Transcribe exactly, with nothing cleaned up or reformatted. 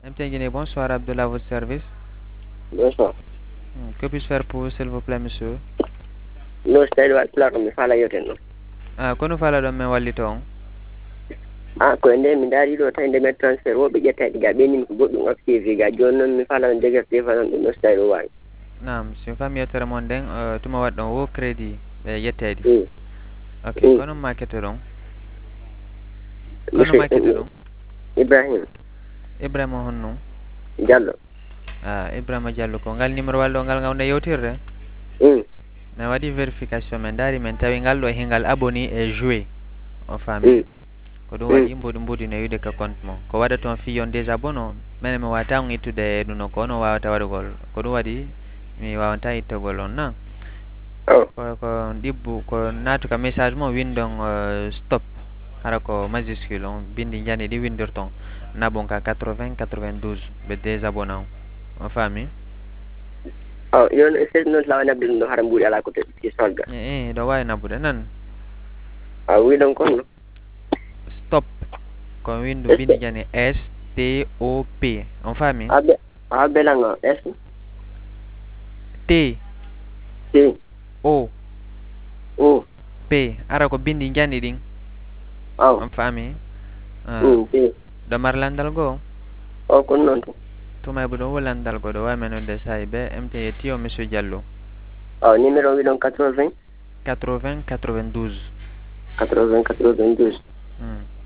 M T N Guinée, bonsoir, Abdullah, à votre service. Bonsoir. Hmm, Que puis-je faire pour vous, s'il vous plaît, monsieur? No style wa plaka mi fala yoten no. Ah, kono fala ɗon min wallito on? Ah ko nde mi dari ɗo tawi nde met transfert woɓe ƴettadi ga ɓenin ko goɗɗum activé ga joni noon mi fala on dégerte fa noon ɗum no style o wawi. Naam, si mi fammi yettere mon nden, uh, tuma waɗ ɗon wo crédit ɓe yettedi. Mm. Ok, Mm. kono makete ɗon? Kono Monsieur makete ɗon? Ibrahima Ibrahima honno? Diallo. Ah, Ibrahima Diallo ko ngal numéro wallo ngal ngawne yewtirde? Mm. Mi waɗi vérification min daari min tawi ngal ɗo hingal aboni e joué o faami Mm. ko ɗum Mm. waɗi mboɗo mbuɗino wiide ka compte mo ko waɗa toon fi on déjà bono minen mi wawata on ittude e ɗum no ko onon wawata waɗugol ko ɗum waɗi mi wawata ittogol on na Oh. ko ko ɗibbu ko naatu ka message mo windon uh, stop hara ko majuscule on bindi jani ɗi windirton nabon ka quatre-vingts quatre-vingt-douze ɓe désabonné on on faami Oh, yon c'est noon lawa nabde ɗum ɗo hara mbuɗi ala ko teɗɗi solga. e e ɗo wawi nabude nan Ah wi ɗon kon no. stop ko windu bindi Est jani S T O P on faami abe a belanga S T T O O P ara ko bindi jani ɗin aw. on faami uh, Mm. T ɗo mar landal goo o kon noon to. tuma bo ɗo wo landal goo ɗo wawi menude sahi be M T yetti o monsieur Diallo Ah numéro wi ɗon quatre-vingts quatre-vingts quatre-vingt-douze quatre-vingts quatre-vingt-douze. hmm.